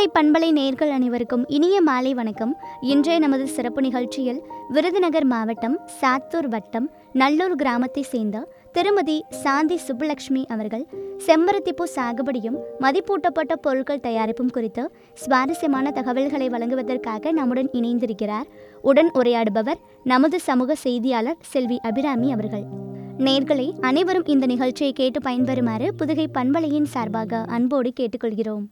பண்பலை நேயர்கள் அனைவருக்கும் இனிய மாலை வணக்கம். இன்றைய நமது சிறப்பு நிகழ்ச்சியில் விருதுநகர் மாவட்டம் சாத்தூர் வட்டம் நல்லூர் கிராமத்தை சேர்ந்த திருமதி சாந்தி சுப்புலட்சுமி அவர்கள் செம்பருத்திப்பூ சாகுபடியும் மதிப்பூட்டப்பட்ட பொருட்கள் தயாரிப்பும் குறித்து சுவாரஸ்யமான தகவல்களை வழங்குவதற்காக நம்முடன் இணைந்திருக்கிறார். உடன் உரையாடுபவர் நமது சமூக செய்தியாளர் செல்வி அபிராமி அவர்கள். நேயர்களே, அனைவரும் இந்த நிகழ்ச்சியை கேட்டு பயன்பெறுமாறு புதுகை பண்பலையின் சார்பாக அன்போடு கேட்டுக்கொள்கிறோம்.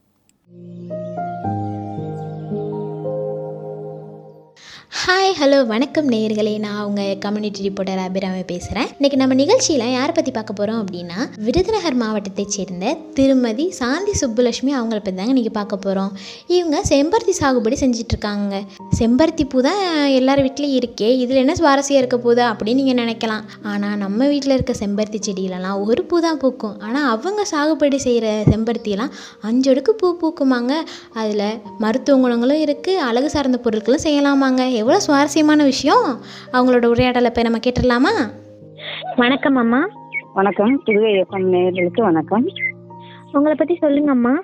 ஹாய், ஹலோ, வணக்கம் நேயர்களே. நான் உங்கள் கம்யூனிட்டி ரிப்போர்ட்டர் அபிராமி பேசுகிறேன். இன்றைக்கி நம்ம நிகழ்ச்சியில் யாரை பற்றி பார்க்க போகிறோம் அப்படின்னா, விருதுநகர் மாவட்டத்தைச் சேர்ந்த திருமதி சாந்தி சுப்புலட்சுமி அவங்கள பற்றி தாங்க இன்றைக்கி பார்க்க போகிறோம். இவங்க செம்பருத்தி சாகுபடி செஞ்சிட்ருக்காங்க. செம்பருத்தி பூ தான் எல்லார் வீட்லேயும் இருக்கே, இதில் என்ன சுவாரஸ்யம் இருக்க போதா அப்படின்னு நீங்கள் நினைக்கலாம். ஆனால் நம்ம வீட்டில் இருக்க செம்பருத்தி செடியிலலாம் ஒரு பூ தான் பூக்கும். ஆனால் அவங்க சாகுபடி செய்கிற செம்பருத்தியெல்லாம் 5 அடுக்கு பூ பூக்குமாங்க. அதில் மருத்துவ குணங்களும் இருக்குது, அழகு சார்ந்த பொருட்களும் செய்யலாமாங்க. எவ்வளோ சுவாரஸ்யமான விஷயம். அவங்களோட உரையாடலை போய் நம்ம கேட்டுடலாமா? வணக்கம் அம்மா. வணக்கம். புதுவை எஃப்எம் நேயர்களுக்கு வணக்கம். உங்களை பற்றி சொல்லுங்க அம்மா.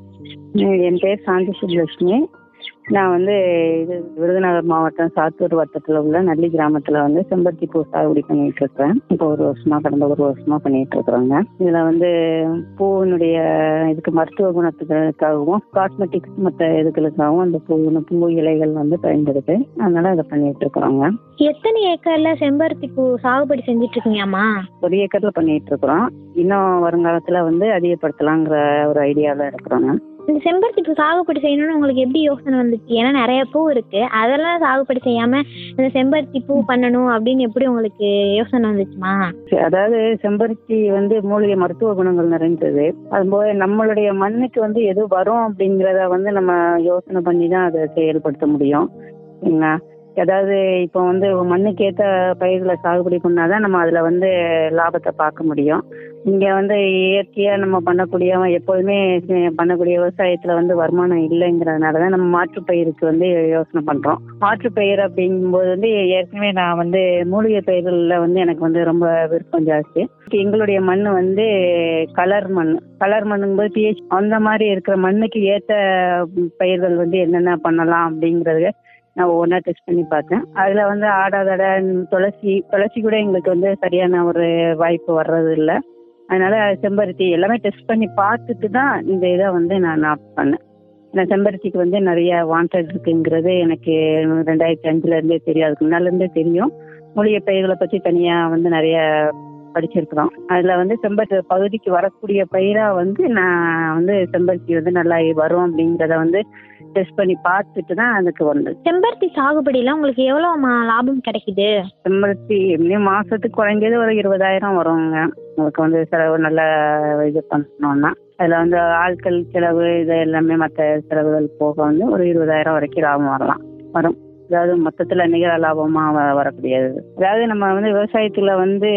என் பேர் சாந்தி சுப்புலட்சுமி. நான் இது விருதுநகர் மாவட்டம் சாத்தூர் வட்டத்தில் உள்ள நல்லி கிராமத்தில் செம்பருத்தி பூ சாகுபடி பண்ணிட்டு இருக்கிறேன். இப்போ கடந்த ஒரு வருஷமா பண்ணிட்டு இருக்கிறோங்க. இதுல பூவினுடைய இதுக்கு மருத்துவ குணத்துக்காகவும் காஸ்மெட்டிக்ஸ் மற்ற இதுகளுக்காகவும் அந்த பூ இலைகள் பயன்படுது. அதனால அதை பண்ணிட்டு இருக்கிறோங்க. எத்தனை ஏக்கர்ல செம்பருத்தி பூ சாகுபடி செஞ்சுட்டு இருக்கீங்கம்மா? 1 ஏக்கர்ல பண்ணிட்டு இருக்கிறோம். இன்னும் வருங்காலத்துல அதிகப்படுத்தலாங்கிற ஒரு ஐடியாவில் இருக்கிறோங்க. இந்த செம்பருத்தி பூ சாகுபடி செய்யணும்னு உங்களுக்கு எப்படி யோசனை வந்துச்சு? ஏன்னா நிறைய பூ இருக்கு, அதெல்லாம் சாகுபடி செய்யாம இந்த செம்பருத்தி பூ பண்ணணும் அப்படின்னு எப்படி உங்களுக்கு யோசனை வந்துச்சுமா? அதாவது செம்பருத்தி மூலிகை மருத்துவ குணங்கள் நிறைந்தது. அதுபோல நம்மளுடைய மண்ணுக்கு எது வரும் அப்படிங்கிறத நம்ம யோசனை பண்ணி தான் அதை செயல்படுத்த முடியும். அதாவது இப்போ மண்ணுக்கு ஏற்ற பயிர்களை சாகுபடி பண்ணாதான் நம்ம அதுல லாபத்தை பார்க்க முடியும். இங்க இயற்கையா நம்ம பண்ணக்கூடிய எப்போதுமே பண்ணக்கூடிய விவசாயத்துல வருமானம் இல்லைங்கிறதுனாலதான் நம்ம மாற்றுப்பயிருக்கு யோசனை பண்றோம். மாற்றுப்பயிர் அப்படிங்கும்போது ஏற்கனவே நான் மூலிகை பயிர்கள்ல எனக்கு ரொம்ப விருப்பம் ஜாஸ்தி. எங்களுடைய மண் கலர் மண்ணுங்கும்போது pH அந்த மாதிரி இருக்கிற மண்ணுக்கு ஏற்ற பயிர்கள் என்னென்ன பண்ணலாம் அப்படிங்கறது நான் ஒவ்வொன்றா டெஸ்ட் பண்ணி பார்த்தேன். அதுல ஆடாதடை, துளசி கூட எங்களுக்கு சரியான ஒரு வாய்ப்பு வர்றது இல்லை. அதனால செம்பருத்தி எல்லாமே டெஸ்ட் பண்ணி பார்த்துட்டு தான் இந்த இதை நான் ஆப்ட் பண்ணேன். ஏன்னா செம்பருத்திக்கு நிறைய வாண்டட் இருக்குங்கிறது எனக்கு 2005 இருந்தே தெரியும். அதுக்கு முன்னால இருந்தே தெரியும். மூலிகை பயிர்களை பற்றி தனியா நிறைய படிச்சிருக்கிறோம். அதுல செம்பருத்தி பகுதிக்கு வரக்கூடிய பயிரா நான் செம்பருத்தி நல்லா வரும் அப்படிங்கிறத டெஸ்ட் பண்ணி பார்த்துட்டு தான் அதுக்கு வந்தது. செம்பருத்தி சாகுபடியில உங்களுக்கு எவ்வளவு லாபம் கிடைக்குது? செம்பருத்தி மாசத்துக்கு குறைஞ்சது ஒரு 20,000 வருங்க. உங்களுக்கு செலவு நல்லா இது பண்ணோம்னா அதுல ஆட்கள் செலவு இது எல்லாமே மற்ற செலவுகள் போக ஒரு 20,000 வரைக்கும் லாபம் வரும். அதாவது மொத்தத்துல நிகர லாபமா வரக்கூடியது. அதாவது நம்ம விவசாயத்துல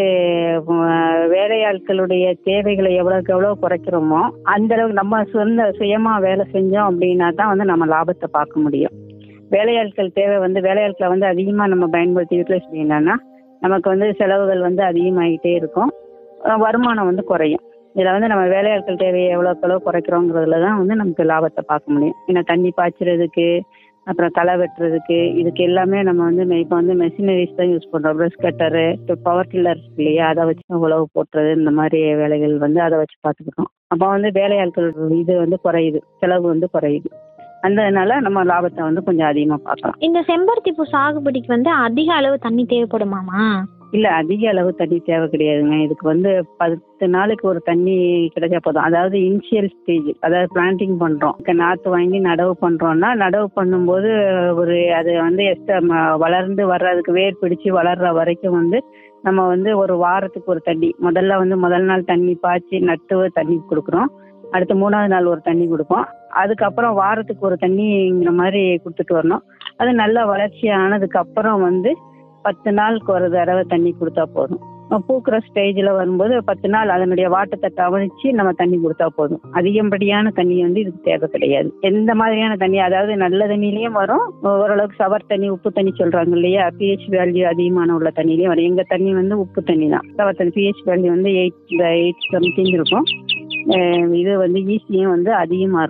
வேலையாட்களுடைய தேவைகளை எவ்வளவுக்கு எவ்வளவு குறைக்கிறோமோ அந்த அளவுக்கு நம்ம சுயமா வேலை செஞ்சோம் அப்படின்னா தான் நம்ம லாபத்தை பார்க்க முடியும். வேலையாட்கள் தேவை வேலையாட்களை அதிகமா நம்ம பயன்படுத்தி யூட்டிலைஸ் பண்ணினோம்னா நமக்கு செலவுகள் அதிகமாகிட்டே இருக்கும், வருமானம் குறையும். இதுல நம்ம வேலையாட்கள் தேவையை எவ்வளவுக்கு எவ்வளவு குறைக்கிறோங்கிறதுலதான் நமக்கு லாபத்தை பார்க்க முடியும். ஏன்னா தண்ணி பாய்ச்சறதுக்கு, அப்புறம் களை வெட்டுறதுக்கு, இதுக்கு எல்லாமே நம்ம இப்போ மெஷினரிஸ் தான் யூஸ் பண்றோம். ப்ரஷ் கட்டரு, பவர் டில்லர் இல்லையா, அதை வச்சு உழவு போட்டுறது, இந்த மாதிரி வேலைகள் அதை வச்சு பார்த்துக்கிட்டோம். அப்போ வேலையாட்கள் இது குறையுது, செலவு குறையுது. அதனால நம்ம லாபத்தை கொஞ்சம் அதிகமா பார்க்கலாம். இந்த செம்பருத்தி பூ சாகுபடிக்கு அதிக அளவு தண்ணி தேவைப்படுமாமா? இல்ல, அதிக அளவு தண்ணி தேவை கிடையாதுங்க. இதுக்கு 10 நாளுக்கு ஒரு தண்ணி கிடைச்சா போதும். அதாவது இனிஷியல் ஸ்டேஜ், அதாவது பிளான்டிங் பண்றோம், நாற்று வாங்கி நடவு பண்றோம்னா நடவு பண்ணும்போது அது வளர்ந்து வர்றதுக்கு வேர் பிடிச்சு வளர்ற வரைக்கும் நம்ம ஒரு வாரத்துக்கு ஒரு தண்ணி, முதல் நாள் தண்ணி பாய்ச்சி நட்டு தண்ணி கொடுக்குறோம். அடுத்து 3ஆவது நாள் ஒரு தண்ணி கொடுப்போம். அதுக்கப்புறம் வாரத்துக்கு ஒரு தண்ணிங்கிற மாதிரி கொடுத்துட்டு வரணும். அது நல்ல வளர்ச்சி ஆனதுக்கு அப்புறம் 10 நாளுக்கு ஒரு தடவை தண்ணி கொடுத்தா போதும். பூக்கிற ஸ்டேஜில் வரும்போது 10 நாள் அதனுடைய வாட்டத்தை கவனிச்சு நம்ம தண்ணி கொடுத்தா போதும். அதிகப்படியான தண்ணி இதுக்கு தேவை கிடையாது. எந்த மாதிரியான தண்ணி, அதாவது நல்ல தண்ணிலையும் வரும், ஓரளவுக்கு சவர் தண்ணி, உப்பு தண்ணி சொல்றாங்க இல்லையா, pH வேல்யூ அதிகமான உள்ள தண்ணிலையும் வரும். எங்க தண்ணி உப்பு தண்ணி தான். சவர் தண்ணி pH வேல்யூ 8 something இருக்கும். இது ஈஸியும் அதிகமா இருக்கும்.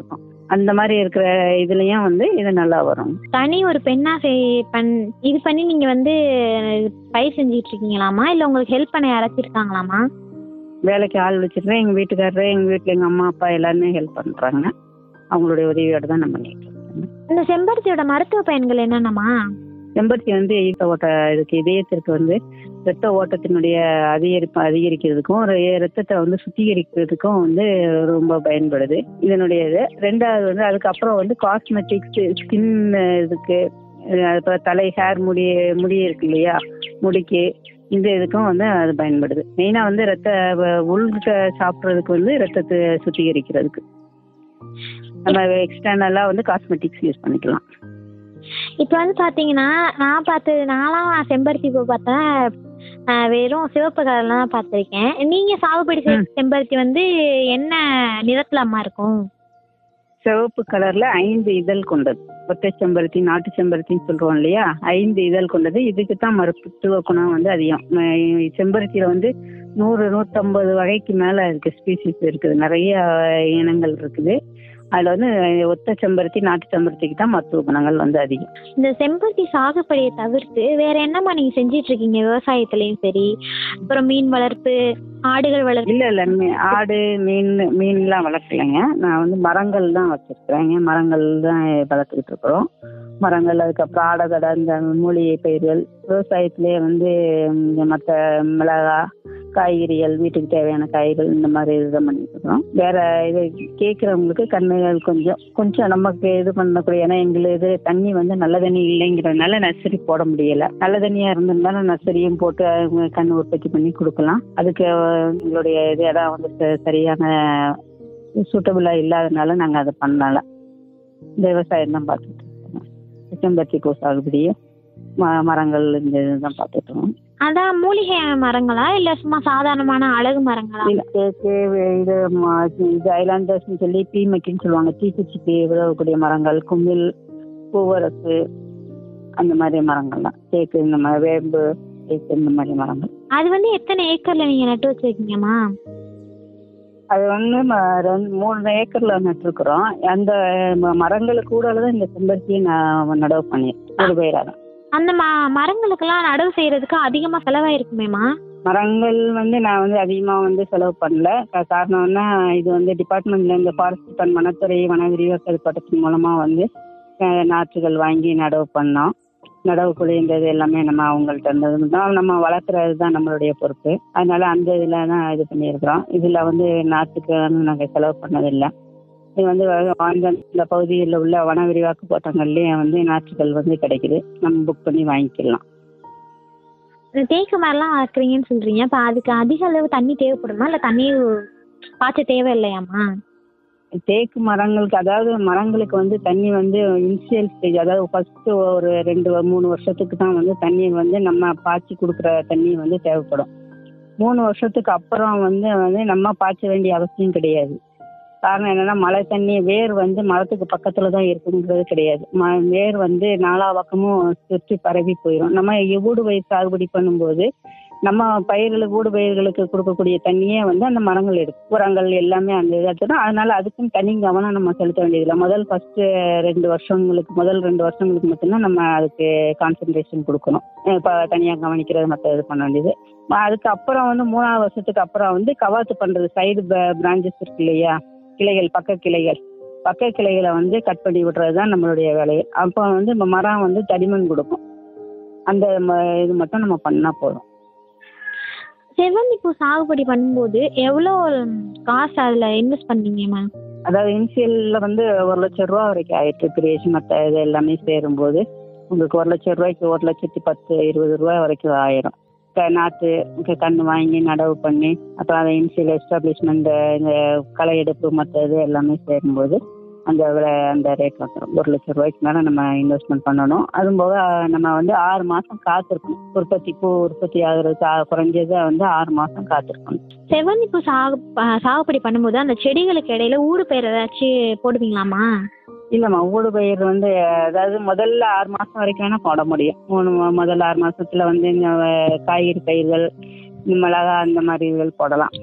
அந்த மாதிரி இருக்கிற இதுலயும் வந்து இது நல்லா வரும். தனி ஒரு பெண்ணா இது பண்ணி நீங்க வந்து பயிர் செஞ்சுட்டு இருக்கீங்களாமா, இல்ல உங்களுக்கு ஹெல்ப் பண்ண யாராச்சும் இருக்காங்களாமா? வேலைக்கு ஆள் வச்சிருக்கேன். எங்க வீட்டுக்காரரு, எங்க வீட்டுல எங்க அம்மா அப்பா எல்லாருமே ஹெல்ப் பண்றாங்க. அவங்களுடைய உதவியோட தான் நம்ம பண்ணிட்டு இருக்கோம். இந்த செம்பருத்தியோட மருத்துவ பயன்கள் என்னென்னமா? செம்பருத்தி வந்து இதுக்கு இதயத்திற்கு வந்து ரத்த ஓட்டத்தினுடைய அதிகரிக்கிறதுக்கும் ரத்தத்தை வந்து சுத்திகரிக்கிறதுக்கும் வந்து ரொம்ப பயன்படுது இதனுடைய இது. ரெண்டாவது வந்து அதுக்கப்புறம் வந்து காஸ்மெட்டிக்ஸ், ஸ்கின் இதுக்கு, அப்புறம் தலை ஹேர் முடி இருக்கு இல்லையா, முடிக்கு, இந்த இதுக்கும் வந்து அது பயன்படுது. மெயினா வந்து உள்கிட்ட சாப்பிட்றதுக்கு வந்து ரத்தத்தை சுத்திகரிக்கிறதுக்கு. நம்ம எக்ஸ்டர்னலா வந்து காஸ்மெட்டிக்ஸ் யூஸ் பண்ணிக்கலாம். இப்போ வந்து பாத்தீங்கன்னா நான்லாம் செம்பருத்தி பூ பார்த்தேன், வெறும் சிவப்பு கலர்ல தான் பார்த்துருக்கேன். நீங்க சாகுபடி செய்த செம்பருத்தி வந்து என்ன நிறத்துல அம்மா இருக்கும்? சிவப்பு கலர்ல 5 இதழ் கொண்டது. ஒற்றை செம்பருத்தி, நாட்டு செம்பருத்தின்னு சொல்றோம் இல்லையா, 5 இதழ் கொண்டது. இதுக்கு தான் மருத்துவ குணம் வந்து அதிகம். செம்பருத்தியில வந்து 100-150 வகைக்கு மேல இருக்கு, ஸ்பீசிஸ் இருக்குது, நிறைய இனங்கள் இருக்குது. அதுல வந்து ஒத்த செம்பருத்தி, நாட்டு செம்பருத்திக்கு தான் மருத்துவ குணங்கள் வந்து அதிகம். இந்த செம்பருத்தி சாகுபடியை தவிர்த்து வேற என்னமா நீங்க செஞ்சிட்டு இருக்கீங்க விவசாயத்திலயும் சரி, அப்புறம் மீன் வளர்ப்பு, ஆடுகள் வளர்ப்பு? இல்ல ஆடு மீன்லாம் வளர்க்கலைங்க. நான் வந்து மரங்கள் தான் வச்சிருக்கிறேங்க. மரங்கள் தான் வளர்த்துக்கிட்டு இருக்கிறோம். மரங்கள், அதுக்கப்புறம் ஆடகடை, இந்த மூலிகை பயிர்கள், விவசாயத்திலேயே வந்து மற்ற மிளகா, காய்கறிகள், வீட்டுக்கு தேவையான காய்கறிகள், இந்த மாதிரி இதுதான் பண்ணிட்டு இருக்கிறோம். வேற இது கேட்குறவங்களுக்கு கண்ணுகள் கொஞ்சம் நமக்கு இது பண்ணக்கூடிய, ஏன்னா எங்களுக்கு தண்ணி வந்து நல்ல தண்ணி இல்லைங்கிறதுனால நர்சரி போட முடியல. நல்ல தண்ணியா இருந்திருந்தாலும் நர்சரியும் போட்டு கண் உற்பத்தி பண்ணி கொடுக்கலாம். அதுக்கு எங்களுடைய இது இடம் வந்து சரியான சூட்டபிளா இல்லாதனால நாங்கள் அதை பண்ணல. இந்த விவசாயம் தான் பார்த்துட்டு இருக்கோம். செம்பருத்தி பூ சாகுபடியும் மரங்கள் இந்த இதுதான் பார்த்துட்டு இருக்கோம். அதான் மூலிகை மரங்களா இல்ல சும்மா சாதாரணமான அழகு மரங்களா? தேக்கு, இது ஐலாண்டர்ஸ் சொல்லி பீமைக்குன்னு சொல்லுவாங்க, தீக்குச்சிக்கு உதவக்கூடிய மரங்கள், குமிழ், பூவரசு, அந்த மாதிரி மரங்கள்லாம். தேக்கு, இந்த மாதிரி வேம்பு, தேக்கு, இந்த மாதிரி மரங்கள். அது வந்து எத்தனை ஏக்கர்ல நீங்க நட்டு வச்சிருக்கீங்கம்மா? அது வந்து 3 ஏக்கர்ல நட்டுருக்குறோம். அந்த மரங்களுக்கு கூட தான் இந்த செம்பருத்தியை நான் நடவு பண்ணியிருக்கேன், ஒரு பயிராக. அந்த மரங்களுக்கெல்லாம் நடவு செய்யறதுக்கு அதிகமா செலவாயிருக்குமேமா? மரங்கள் வந்து நான் வந்து அதிகமா வந்து செலவு பண்ணல. காரணம்னா இது வந்து டிபார்ட்மெண்ட்ல இந்த ஃபாரஸ்ட் டிபார்ட்மெண்ட், வனத்துறை, வன விரிவாக்க திட்டத்தின் மூலமா வந்து நாற்றுகள் வாங்கி நடவு பண்ணோம். நடவு குழி இந்த இது எல்லாமே நம்ம அவங்கள்ட்ட இருந்தது தான், நம்ம வளர்க்குறது தான் நம்மளுடைய பொறுப்பு. அதனால அந்த இதில் தான் இது பண்ணியிருக்கிறோம். இதில் வந்து நாற்றுக்கு நாங்கள் செலவு பண்ணதில்லை. இது வந்து இந்த பகுதியில் உள்ள வன விரிவாக்க தோட்டங்கள்லேயே வந்து நாற்றுகள் வந்து கிடைக்குது, நம்ம புக் பண்ணி வாங்கிக்கலாம். தேக்கு மரம்லாம் வளர்க்குறீங்கன்னு சொல்றீங்க, இப்போ அதுக்கு அதிக அளவு தண்ணி தேவைப்படுமா இல்லை தண்ணி பாய்ச்ச தேவை இல்லையாம்மா? தேக்கு மரங்களுக்கு, அதாவது மரங்களுக்கு வந்து தண்ணி வந்து இனிஷியல் ஸ்டேஜ், அதாவது ஃபர்ஸ்ட் ஒரு 2-3 வருஷத்துக்கு தான் வந்து தண்ணி வந்து நம்ம பாய்ச்சி கொடுக்குற தண்ணி வந்து தேவைப்படும். 3 வருஷத்துக்கு அப்புறம் வந்து நம்ம பாய்ச்ச வேண்டிய அவசியம் கிடையாது. காரணம் என்னன்னா, மழை தண்ணி வேர் வந்து மரத்துக்கு பக்கத்துல தான் இருக்குங்கிறது கிடையாது. வேர் வந்து நாலா பக்கமும் சுற்றி பரவி போயிடும். நம்ம ஊடு பயிர் சாகுபடி பண்ணும்போது நம்ம ஊடு பயிர்களுக்கு கொடுக்கக்கூடிய தண்ணியே வந்து அந்த மரங்கள் எடுக்கும். உரங்கள் எல்லாமே அந்த இதாச்சும். அதனால அதுக்குன்னு தனி கவனம் நம்ம செலுத்த வேண்டியதில்லை. முதல் 2 வருஷங்களுக்கு மட்டும்தான் நம்ம அதுக்கு கான்சன்ட்ரேஷன் கொடுக்கணும். இப்போ தனியாக கவனிக்கிறது மற்ற இது பண்ண வேண்டியது. அதுக்கப்புறம் வந்து 3ஆவது வருஷத்துக்கு அப்புறம் வந்து கவாத்து பண்றது, சைடு பிரான்ச்சஸ் இருக்கு இல்லையா, கிளைகள், பக்க கிளைகளை வந்து கட் பண்ணி விடுறது தான் நம்மளுடைய வேலையை. அப்போ வந்து மரம் வந்து தடிமன் கொடுக்கும். அந்த இது மட்டும் நம்ம பண்ணா போதும். செவ்வந்தி பூ சாகுபடி பண்ணும்போது எவ்வளோ காசு அதில் இன்வெஸ்ட் பண்ணீங்கம்மா? அதாவது இனிஷியல்ல வந்து 1 லட்சம் ரூபா வரைக்கும் ஆயிட்டு. கிரியேஷன் மற்ற இது எல்லாமே சேரும்போது உங்களுக்கு 1 லட்சம் ரூபாய்க்கு 1,10,20,000 ரூபாய் வரைக்கும் ஆயிரும். நாற்று கன்று வாங்கி நடவு பண்ணி அப்புறம் அதை இனிஷியல் எஸ்டாப்ளிஷ்மெண்ட், இந்த களை எடுப்பு மற்ற இது எல்லாமே சேரும்போது அந்த ரேட் வந்துடும். 1 லட்சம் ரூபாய்க்கு மேலே நம்ம இன்வெஸ்ட்மெண்ட் பண்ணணும். அதுவும் போக நம்ம வந்து 6 மாதம் காத்திருக்கணும். பூ உற்பத்தி ஆகுறது குறைஞ்சது வந்து 6 மாதம் காத்திருக்கணும். செவ்வந்தி பூ சாகுபடி பண்ணும்போது அந்த செடிகளுக்கு இடையில ஊடு பயிர் ஏதாச்சும் போடுவீங்களாமா? இல்லைம்மா, ஊடு பயிர் வந்து அதாவது முதல்ல 6 மாதம் வரைக்கும் வேணால் போட முடியும். முதல்ல 6 மாதத்துல வந்து இந்த காய்கறி பயிர்கள், மிளகா, அந்த மாதிரி இதுகள் போடலாம்.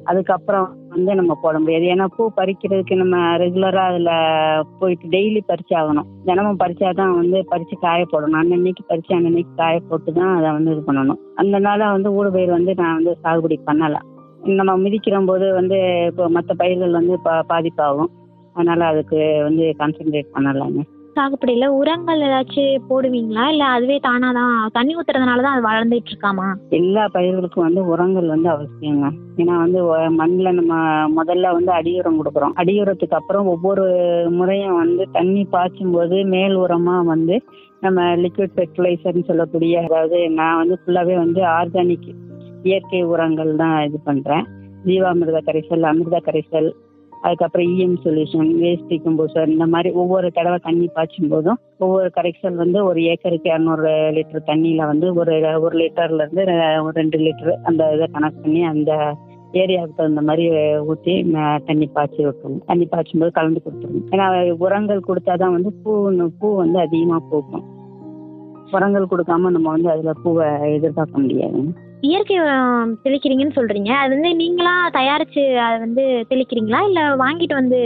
அதுக்கப்புறம் வந்து நம்ம போட முடியாது. ஏன்னா பூ பறிக்கிறதுக்கு நம்ம ரெகுலராக அதில் போயிட்டு டெய்லி பறிச்சாகணும். தினமும் பறிச்சாதான் வந்து பறித்து காய போடணும். அன்னன்னைக்கு பறித்து அன்னன்னைக்கு காய போட்டு தான் அதை வந்து இது பண்ணணும். அதனால வந்து ஊடுபயிர் வந்து நான் வந்து சாகுபடி பண்ணலாம். நம்ம மிதிக்கிற போது வந்து இப்போ மற்ற பயிர்கள் வந்து பாதிப்பாகும். அதனால அதுக்கு வந்து கான்சென்ட்ரேட் பண்ணலாங்க. சாகுபடியில உரங்கள் ஏதாச்சும் போடுவீங்களா, இல்ல அதுவே தானாதான் தண்ணி ஊத்துறதுனாலதான் அது வளர்ந்துட்டு இருக்காமா? எல்லா பயிர்களுக்கும் வந்து உரங்கள் வந்து அவசியங்க. ஏன்னா வந்து மண்ணில் நம்ம முதல்ல வந்து அடியுரம் கொடுக்குறோம். அடியுரத்துக்கு அப்புறம் ஒவ்வொரு முறையும் வந்து தண்ணி பாய்ச்சும் போது மேல் உரமா வந்து நம்ம லிக்விட் ஃபெர்டிலைசர்னு சொல்லக்கூடிய, அதாவது நான் வந்து ஃபுல்லாவே வந்து ஆர்கானிக் இயற்கை உரங்கள் தான் இது பண்றேன். ஜீவாமிர்த கரைசல், அமிர்த கரைசல், அதுக்கப்புறம் இஎம் சொல்யூஷன், வேஸ்ட் டிகம்போசர், இந்த மாதிரி ஒவ்வொரு தடவை தண்ணி பாய்ச்சும் போதும் ஒவ்வொரு கரைசல் வந்து ஒரு ஏக்கருக்கு 200 லிட்டர் தண்ணியில வந்து ஒரு லிட்டர்ல இருந்து ஒரு 2 லிட்டர் அந்த இதை கனெக்ட் பண்ணி அந்த ஏரியாவுக்கு தகுந்த மாதிரி ஊற்றி தண்ணி பாய்ச்சி விட்டுருவோம். தண்ணி பாய்ச்சும் போது கலந்து கொடுத்துருவோம். ஏன்னா உரங்கள் கொடுத்தாதான் வந்து பூ வந்து அதிகமாக பூக்கும். உரங்கள் கொடுக்காம நம்ம வந்து அதுல பூவை எதிர்பார்க்க முடியாது. இயற்கை உரம் தெளிக்கிறீங்கன்னு சொல்றீங்க, அது வந்து நீங்களா தயாரிச்சு அதை வந்து தெளிக்கிறீங்களா, இல்ல வாங்கிட்டு வந்து?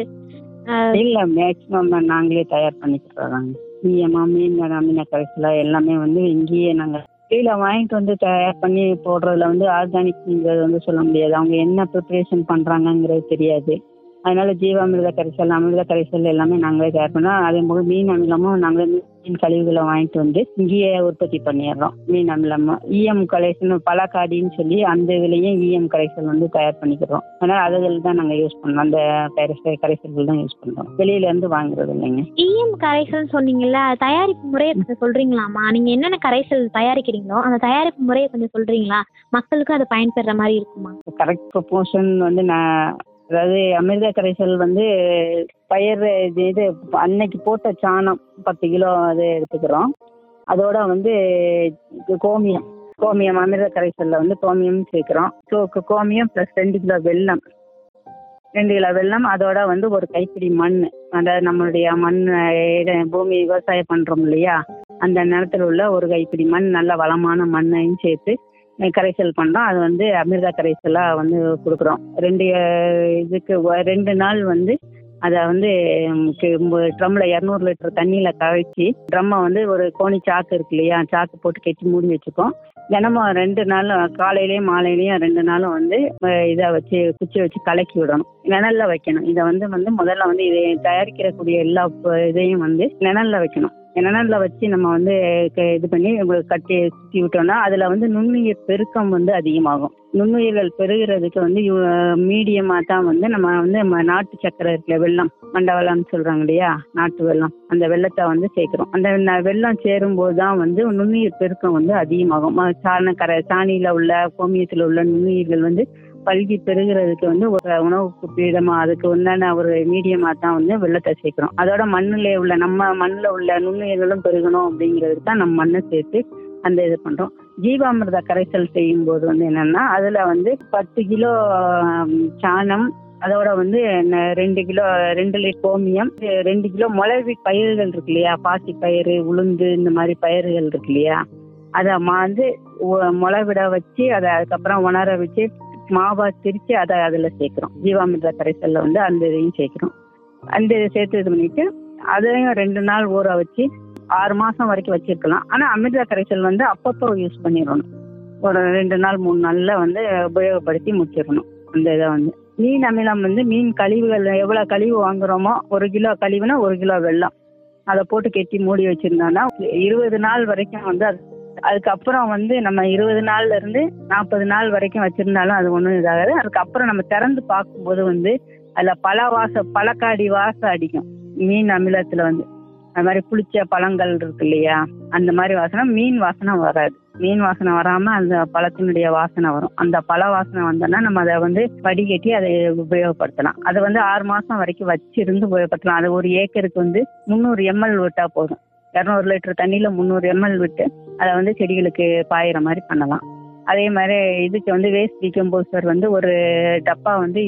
இல்ல, மேக்சிமம் நாங்களே தயார் பண்ணிக்கிறோம். ஈயமா மீன் அமின கரைசலா எல்லாமே வந்து இங்கேயே நாங்க கீழே வாங்கிட்டு வந்து தயார் பண்ணி போடுறதுல வந்து ஆர்கானிக்ங்கிறது வந்து சொல்ல முடியாது. அவங்க என்ன ப்ரிப்பரேஷன் பண்றாங்கங்கிறது தெரியாது. அதனால ஜீவாமிர்த கரைசல், அமிர்த கரைசல் எல்லாமே நாங்களே தயார் பண்ணோம். அதே போக மீன் அமிலமும் நாங்களே மீன் கழிவுகளை வாங்கிட்டு வந்து இங்கேயே உற்பத்தி பண்ணிடுறோம். மீன் அமிலமும் இஎம் கரைசல் பலக்காடின்னு சொல்லி அந்த இதுலயும் இஎம் கரைசல் வந்து தயார் பண்ணிக்கிறோம். அதனால அதுகள் தான் நாங்கள் யூஸ் பண்ணோம். அந்த கரைசல்கள் தான் யூஸ் பண்றோம். வெளியில இருந்து வாங்குறது இல்லைங்க. இஎம் கரைசல் சொன்னீங்கல்ல, தயாரிப்பு முறையை கொஞ்சம் சொல்றீங்களாமா? நீங்க என்னென்ன கரைசல் தயாரிக்கிறீங்களோ அந்த தயாரிப்பு முறையை கொஞ்சம் சொல்றீங்களா? மக்களுக்கு அது பயன்பெற மாதிரி இருக்குமா? கரெக்ட் ப்ரொபோர்ஷன் வந்து அதாவது அமிர்த கரைசல் வந்து பயிர் இது அன்னைக்கு போட்ட சாணம் 10 கிலோ அது எடுத்துக்கிறோம். அதோட வந்து கோமியம் அமிர்த கரைசல்ல வந்து கோமியம் சேர்க்கிறோம். கோமியம் ப்ளஸ் 2 கிலோ வெல்லம், 2 கிலோ வெல்லம், அதோட வந்து ஒரு கைப்பிடி மண், அதாவது நம்மளுடைய மண் பூமி விவசாயம் பண்றோம் இல்லையா, அந்த நிலத்துல உள்ள ஒரு கைப்பிடி மண், நல்ல வளமான மண்ணையும் சேர்த்து கரைசல் பண்றோம். அது வந்து அமிர்த கரைசலா வந்து கொடுக்குறோம். 2 நாள் வந்து அதை வந்து ட்ரம்ல 200 லிட்டர் தண்ணியில கரைச்சி ட்ரம்மை வந்து ஒரு கோணி சாக்கு இருக்கு இல்லையா, சாக்கு போட்டு கட்டி மூடி வச்சுக்கோம். தினமும் 2 நாள் காலையிலயும் மாலையிலயும் 2 நாளும் வந்து இதை வச்சு குச்சி வச்சு கலக்கி விடணும். நிழல்ல வைக்கணும். இதை வந்து முதல்ல வந்து இதை தயாரிக்கிறக்கூடிய எல்லா இதையும் வந்து நிழல்ல வைக்கணும். நிழல்ல வச்சு நம்ம வந்து இது பண்ணி கட்டி சுற்றி விட்டோம்னா அதுல வந்து நுண்ணுயிர் பெருக்கம் வந்து அதிகமாகும். நுண்ணுயிர்கள் பெருகிறதுக்கு வந்து மீடியமா தான் வந்து நம்ம நாட்டு சக்கரை இருக்குல்ல, வெல்லம், மண்டவெல்லம்னு சொல்றாங்க இல்லையா, நாட்டு வெல்லம், அந்த வெல்லத்தை வந்து சேர்க்கிறோம். அந்த வெல்லம் சேரும் போதுதான் வந்து நுண்ணுயிர் பெருக்கம் வந்து அதிகமாகும். சாணியில உள்ள கோமியத்துல உள்ள நுண்ணுயிர்கள் வந்து பல்கி பெருகிறதுக்கு வந்து ஒரு உணவுக்கு பீடமா அதுக்கு உண்டான ஒரு மீடியமா தான் வந்து வெள்ளத்தை சேர்க்கிறோம். அதோட நம்ம மண்ணில் உள்ள நுண்ணுயிர்களும் பெருகணும் அப்படிங்கிறதுக்கு தான் நம்ம மண்ணை சேர்த்து அந்த இது பண்றோம். ஜீவாமிர்த கரைசல் செய்யும் போது வந்து என்னன்னா அதுல வந்து 10 கிலோ சாணம், அதோட வந்து 2 லிட்டர் கோமியம், 2 கிலோ முளைவி பயிர்கள் இருக்கு இல்லையா, பாசி பயிறு, உளுந்து, இந்த மாதிரி பயிர்கள் இருக்கு இல்லையா, அதை வந்து முளைவிட வச்சு அதை அதுக்கப்புறம் உணர வச்சு மாவா திரிச்சு அதை அதுல சேர்க்கிறோம். ஜீவாமிர்த கரைசல்ல வந்து அந்த இதையும் சேர்க்கிறோம். அந்த இதை சேர்த்து இது பண்ணிட்டு அதையும் 2 நாள் ஊற வச்சு 6 மாசம் வரைக்கும் வச்சிருக்கலாம். ஆனா அமிர்த கரைசல் வந்து அப்பப்போ யூஸ் பண்ணிடணும். ஒரு 2 நாள் 3 நாள்ல வந்து உபயோகப்படுத்தி முடிச்சிடணும். அந்த இதை வந்து மீன் அமிலம் வந்து மீன் கழிவுகள் எவ்வளவு கழிவு வாங்குறோமோ, 1 கிலோ கழிவுனா 1 கிலோ வெல்லம் அதை போட்டு கெட்டி மூடி வச்சிருந்தோம்னா 20 நாள் வரைக்கும் வந்து அதுக்கப்புறம் வந்து நம்ம 20 நாள்ல இருந்து 40 நாள் வரைக்கும் வச்சிருந்தாலும் அது ஒன்றும் இதாகாது. அதுக்கப்புறம் நம்ம திறந்து பார்க்கும்போது வந்து அதுல பழக்காடி வாசம் அடிக்கும். மீன் அமிலத்துல வந்து அது மாதிரி புளிச்ச பழங்கள் இருக்கு இல்லையா, அந்த மாதிரி வாசனை, மீன் வாசனை வராது. மீன் வாசனை வராம அந்த பழத்தினுடைய வாசனை வரும். அந்த பழ வாசனை வந்தோன்னா நம்ம அதை வந்து வடிகட்டி அதை உபயோகப்படுத்தலாம். அதை வந்து 6 மாசம் வரைக்கும் வச்சிருந்து உபயோகப்படுத்தலாம். அது ஒரு ஏக்கருக்கு வந்து 300 ml விட்டா போதும். 200 லிட்டர் தண்ணியில 300 ml விட்டு அதை வந்து செடிகளுக்கு பாயிற மாதிரி பண்ணலாம். அதே மாதிரி இதுக்கு வந்து வேஸ்ட் டிகம்போசர் வந்து ஒரு டப்பா வந்து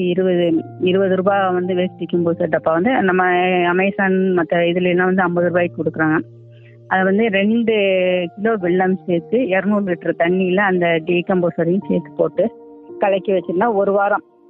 20 ரூபாய் வந்து வேஸ்ட் டிகம்போசர் டப்பா வந்து நம்ம அமேசான் மற்ற இதுல எல்லாம் வந்து 50 ரூபாய்க்கு கொடுக்குறாங்க. அதை வந்து 2 கிலோ வெல்லம் சேர்த்து 200 லிட்டர் தண்ணியில அந்த டிகம்போசரையும் சேர்த்து போட்டு கலக்கி வச்சிருந்தா 1 வாரம்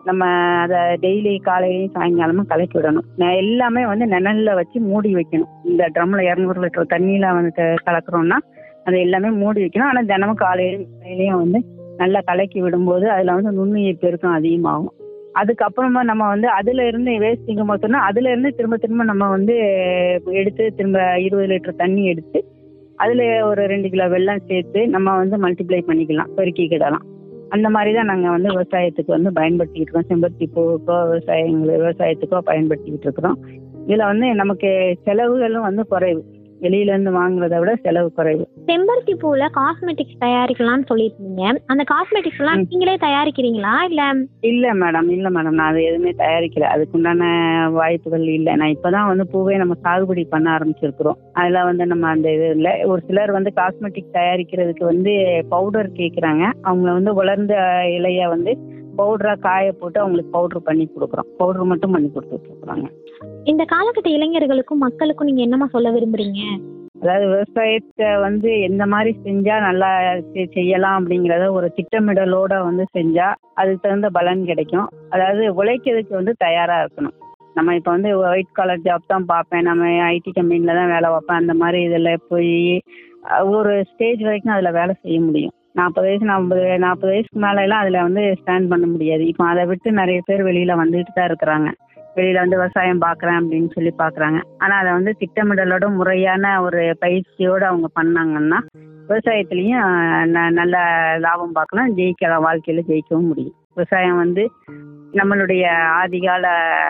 நம்ம அதை டெய்லி காலையிலையும் சாயங்காலமும் கலக்கி விடணும். எல்லாமே வந்து நிழல்ல வச்சு மூடி வைக்கணும். இந்த ட்ரம்ல 200 லிட்டர் தண்ணியில வந்து கலக்குறோம்னா அதை எல்லாமே மூடி வைக்கணும். ஆனால் தினமும் காலையிலையும் வந்து நல்லா கலக்கி விடும்போது அதில் வந்து நுண்ணுயிர் பெருக்கம் அதிகமாகும். அதுக்கப்புறமா நம்ம வந்து அதுல இருந்து வேஸ்டிங்க மொத்தம்னா அதுல இருந்து திரும்ப திரும்ப நம்ம வந்து எடுத்து திரும்ப 20 லிட்டர் தண்ணி எடுத்து அதுல ஒரு 2 கிலோ வெல்லம் சேர்த்து நம்ம வந்து மல்டிப்ளை பண்ணிக்கலாம், பெருக்கிக்கிடலாம். அந்த மாதிரி தான் நாங்கள் வந்து விவசாயத்துக்கு வந்து பயன்படுத்திக்கிட்டு இருக்கோம். செம்பருத்தி பூவுக்கோ விவசாயத்துக்கோ பயன்படுத்திக்கிட்டு இருக்கிறோம். இதில் வந்து நமக்கு செலவுகளும் வந்து குறைவு. வெளியிலேருந்து வாங்குறத விட செலவு குறைவு. செம்பருத்தி பூவில் காஸ்மெட்டிக்ஸ் தயாரிக்கலாம்னு சொல்லியிருந்தீங்க. அந்த காஸ்மெட்டிக்ஸ் எல்லாம் நீங்களே தயாரிக்கிறீங்களா இல்லை? இல்லை மேடம், நான் அது எதுவுமே தயாரிக்கல. அதுக்குண்டான வாய்ப்புகள் இல்லை. நான் இப்போதான் வந்து பூவே நம்ம சாகுபடி பண்ண ஆரம்பிச்சிருக்கிறோம். அதில் வந்து நம்ம அந்த இது இல்லை. ஒரு சிலர் வந்து காஸ்மெட்டிக் தயாரிக்கிறதுக்கு வந்து பவுடர் கேட்குறாங்க. அவங்கள வந்து வளர்ந்த இலையை வந்து பவுடராக காய போட்டு அவங்களுக்கு பவுடர் பண்ணி கொடுக்குறோம். பவுடர் மட்டும் பண்ணி கொடுத்துட்ருக்குறாங்க. இந்த காலகட்ட இளைஞர்களுக்கும் மக்களுக்கும் நீங்கள் என்னமா சொல்ல விரும்புறீங்க? அதாவது விவசாயத்தை வந்து எந்த மாதிரி செஞ்சா நல்லா செய்யலாம் அப்படிங்கிறத ஒரு திட்டமிடலோட வந்து செஞ்சா அதுக்கு தகுந்த பலன் கிடைக்கும். அதாவது உழைக்கிறதுக்கு வந்து தயாரா இருக்கணும். நம்ம இப்போ வந்து ஒயிட் காலர் ஜாப் தான் பார்ப்பேன், நம்ம ஐடி கம்பெனில தான் வேலை பார்ப்பேன், அந்த மாதிரி இதில் போய் ஒரு ஸ்டேஜ் வரைக்கும் அதில் வேலை செய்ய முடியும். 40 வயசு 40 வயசுக்கு மேலெல்லாம் அதில் வந்து ஸ்டாண்ட் பண்ண முடியாது. இப்போ அதை விட்டு நிறைய பேர் வெளியில் வந்துட்டு தான் இருக்கிறாங்க. வெளியில் வந்து விவசாயம் பார்க்குறேன் அப்படின்னு சொல்லி பார்க்குறாங்க. ஆனால் அதை வந்து திட்டமிடலோட முறையான ஒரு பயிற்சியோடு அவங்க பண்ணாங்கன்னா விவசாயத்துலேயும் நல்ல லாபம் பார்க்கலாம், ஜெயிக்கலாம், வாழ்க்கையில் ஜெயிக்கவும் முடியும். விவசாயம் வந்து நம்மளுடைய ஆதிகால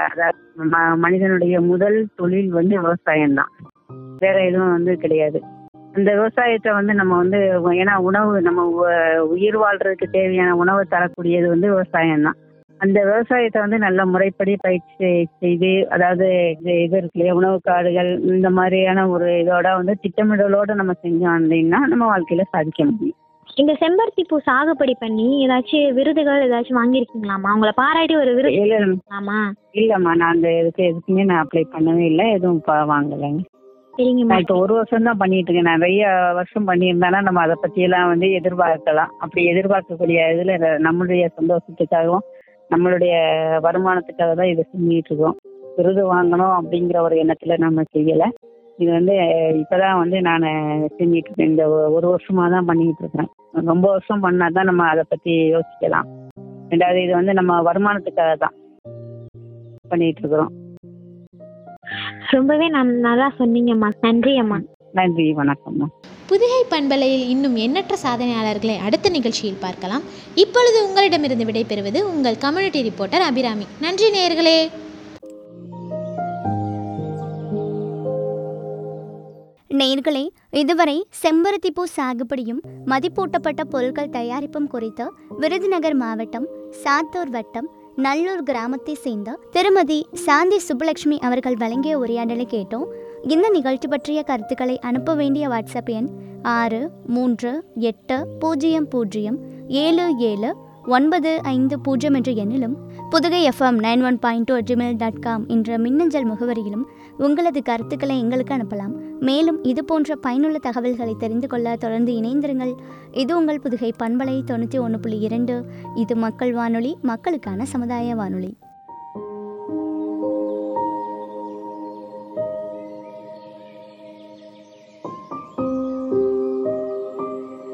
மனிதனுடைய முதல் தொழில் வந்து விவசாயம்தான், வேற எதுவும் வந்து கிடையாது. அந்த விவசாயத்தை வந்து நம்ம வந்து ஏன்னா உணவு நம்ம உயிர் வாழ்றதுக்கு தேவையான உணவை தரக்கூடியது வந்து விவசாயம்தான். அந்த விவசாயத்தை வந்து நல்ல முறைப்படி பயிற்சி செய்து, அதாவது இது இருக்கு இல்லையா, உணவு காடுகள் இந்த மாதிரியான ஒரு இதோட வந்து திட்டமிடலோடு நம்ம செஞ்சோம் அப்படின்னா நம்ம வாழ்க்கையில சாதிக்க முடியும். இந்த செம்பருத்தி பூ சாகுபடி பண்ணி ஏதாச்சும் விருதுகள் ஏதாச்சும் வாங்கியிருக்கீங்களாமா? உங்களை பாராட்டி ஒரு விருது இல்லைம்மா? இல்லைம்மா, நான் அந்த எதுக்குமே நான் அப்ளை பண்ணவே இல்லை, எதுவும் வாங்கலைங்க. சரிங்கம்மா. நான் இப்போ 1 வருஷம் தான் பண்ணிட்டு இருக்கேன். நிறைய வருஷம் பண்ணியிருந்தானா நம்ம அதை பற்றியெல்லாம் வந்து எதிர்பார்க்கலாம். அப்படி எதிர்பார்க்கக்கூடிய இதில் நம்மளுடைய சந்தோஷத்துக்காகவும் நம்மளுடைய வருமானத்துக்காக தான் இதை செஞ்சுட்டு இருக்கோம். விருது வாங்கணும் அப்படிங்கிற ஒரு எண்ணத்துல நம்ம செய்யலை. இது வந்து இப்போதான் வந்து நான் செஞ்சுட்டு இருக்கேன். இந்த 1 வருஷமா தான் பண்ணிக்கிட்டு இருக்கேன். ரொம்ப வருஷம் பண்ணால் தான் நம்ம அதை பற்றி யோசிக்கலாம். 2வது இது வந்து நம்ம வருமானத்துக்காக தான் பண்ணிட்டு இருக்கிறோம். ரொம்பவே நல்லா சொன்னீங்கம்மா. நன்றி அம்மா. நன்றி, வணக்கம்மா. புதுகை பண்பலையில் இன்னும் எண்ணற்ற சாதனையாளர்களை அடுத்த நிகழ்ச்சியில் பார்க்கலாம். இப்பொழுது உங்களிடமிருந்து விடைபெறுவது உங்கள் கம்யூனிட்டி ரிப்போர்ட்டர் அபிராமி. நன்றி நேயர்களே. நேயர்களே, இதுவரை செம்பருத்திப்பூ சாகுபடியும் மதிப்பூட்டப்பட்ட பொருட்கள் தயாரிப்பும் குறித்து விருதுநகர் மாவட்டம் சாத்தூர் வட்டம் நல்லூர் கிராமத்தை சேர்ந்த திருமதி சாந்தி சுப்புலட்சுமி அவர்கள் வழங்கிய உரையாடலை கேட்டோம். இந்த நிகழ்ச்சி பற்றிய கருத்துக்களை அனுப்ப வேண்டிய வாட்ஸ்அப் எண் 638077950 என்ற எண்ணிலும் புதுகை FM 91.2 என்ற மின்னஞ்சல் முகவரியிலும் உங்களது கருத்துக்களை எங்களுக்கு அனுப்பலாம். மேலும் இது போன்ற பயனுள்ள தகவல்களை தெரிந்து கொள்ள தொடர்ந்து இணைந்திருங்கள். இது உங்கள் புதுகை பண்பலை 91.2. இது மக்கள் வானொலி, மக்களுக்கான சமுதாய வானொலி.